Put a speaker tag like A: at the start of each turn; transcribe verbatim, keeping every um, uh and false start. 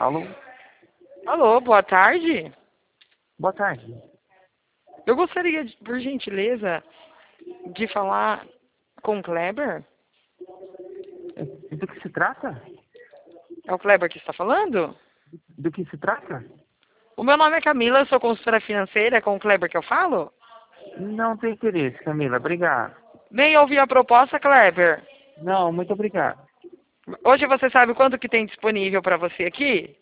A: Alô?
B: Alô, boa tarde.
A: Boa tarde.
B: Eu gostaria, de- por gentileza, de falar com o Kleber.
A: É, Do que se trata?
B: É o Kleber que está falando?
A: Do que se trata?
B: O meu nome é Camila, eu sou consultora financeira, é com o Kleber que eu falo?
A: Não tem interesse, Camila. Obrigado.
B: Nem ouvi a proposta, Kleber.
A: Não, muito obrigado.
B: Hoje você sabe quanto que tem disponível para você aqui?